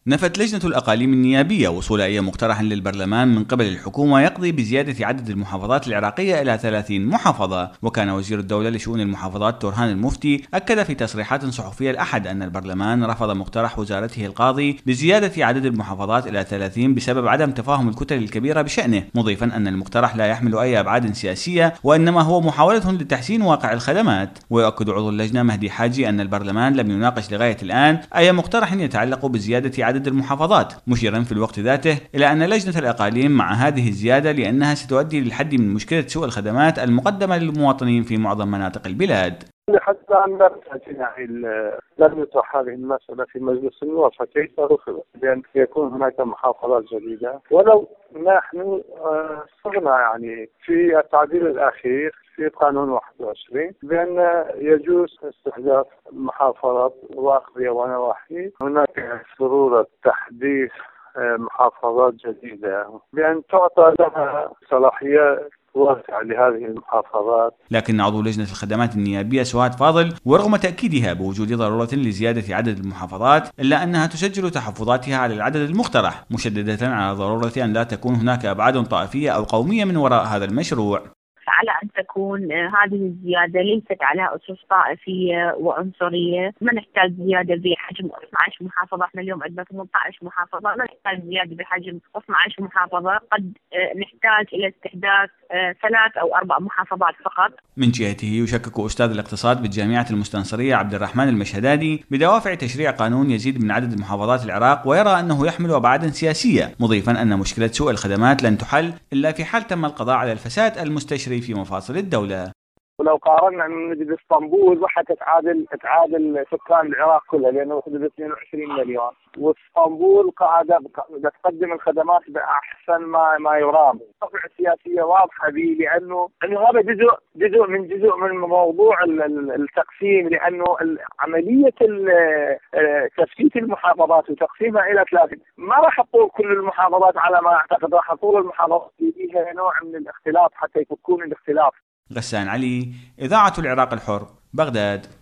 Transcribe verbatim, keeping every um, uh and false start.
نفت لجنة الأقاليم النيابية وصول أي مقترح للبرلمان من قبل الحكومة يقضي بزيادة عدد المحافظات العراقية إلى ثلاثين محافظة. وكان وزير الدولة لشؤون المحافظات تورهان المفتي أكد في تصريحات صحفية الأحد أن البرلمان رفض مقترح وزارته القاضي بزيادة عدد المحافظات إلى ثلاثين بسبب عدم تفاهم الكتل الكبيرة بشأنه، مضيفا أن المقترح لا يحمل أي أبعاد سياسية وإنما هو محاولة لتحسين واقع الخدمات. ويؤكد عضو اللجنة مهدي حاجي أن البرلمان لم يناقش لغاية الآن أي مقترح يتعلق بزيادة عدد المحافظات، مشيرا في الوقت ذاته إلى أن لجنة الأقاليم مع هذه الزيادة لأنها ستؤدي للحد من مشكلة سوء الخدمات المقدمة للمواطنين في معظم مناطق البلاد. حتى أن يعني لم يطرح هذه المسألة في مجلس النواب، فكيف رفضت بأن يكون هناك محافظات جديدة؟ ولو نحن صرنا يعني في التعديل الأخير في قانون واحد وعشرين بأن يجوز استحداث محافظات وأقضية ونواحي، هناك ضرورة تحديث محافظات جديدة بأن تعطى لها صلاحيات واسعة لهذه المحافظات. لكن عضو لجنة الخدمات النيابية سواد فاضل ورغم تأكيدها بوجود ضرورة لزيادة عدد المحافظات إلا أنها تسجل تحفظاتها على العدد المقترح، مشددة على ضرورة أن لا تكون هناك أبعاد طائفية أو قومية من وراء هذا المشروع. على أن تكون هذه الزيادة ليست على أسس طائفية وعنصرية، ما نحتاج زيادة بحجم اثني عشر محافظة، احنا اليوم عندنا ثمانية عشر محافظة، ما نحتاج زيادة بحجم اثني عشر محافظة، قد نحتاج إلى استحداث ثلاث أو أربع محافظات فقط. من جهته يشكك أستاذ الاقتصاد بالجامعة المستنصرية عبد الرحمن المشهداني بدوافع تشريع قانون يزيد من عدد محافظات العراق، ويرى أنه يحمل أبعادا سياسية، مضيفا أن مشكلة سوء الخدمات لن تحل إلا في حال تم القضاء على الفساد المستشري في مفاصل الدولة. ولو قارنا نجد اسطنبول وحتى تعادل تعادل سكان العراق كلها، لانه حدود اثنين وعشرين مليون، واسطنبول قاعده تقدم الخدمات باحسن ما ما يرام. الطبيعه السياسيه واضحه به، لانه انه هذا جزء جزء من جزء من موضوع التقسيم، لانه عمليه تفكيك المحافظات وتقسيمها الى ثلاثه ما راح تطول كل المحافظات على ما اعتقد، راح تطول المحافظات فيها نوع من الاختلاف حتى يفكون الاختلاف. غسان علي، إذاعة العراق الحر، بغداد.